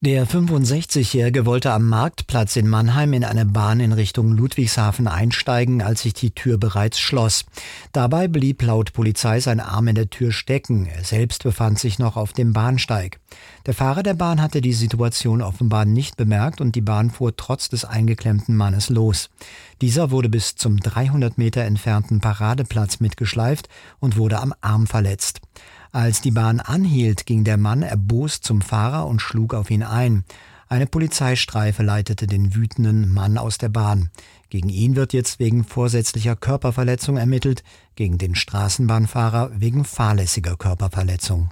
Der 65-Jährige wollte am Marktplatz in Mannheim in eine Bahn in Richtung Ludwigshafen einsteigen, als sich die Tür bereits schloss. Dabei blieb laut Polizei sein Arm in der Tür stecken. Er selbst befand sich noch auf dem Bahnsteig. Der Fahrer der Bahn hatte die Situation offenbar nicht bemerkt und die Bahn fuhr trotz des eingeklemmten Mannes los. Dieser wurde bis zum 300 Meter entfernten Paradeplatz mitgeschleift und wurde am Arm verletzt. Als die Bahn anhielt, ging der Mann erbost zum Fahrer und schlug auf ihn ein. Eine Polizeistreife leitete den wütenden Mann aus der Bahn. Gegen ihn wird jetzt wegen vorsätzlicher Körperverletzung ermittelt, gegen den Straßenbahnfahrer wegen fahrlässiger Körperverletzung.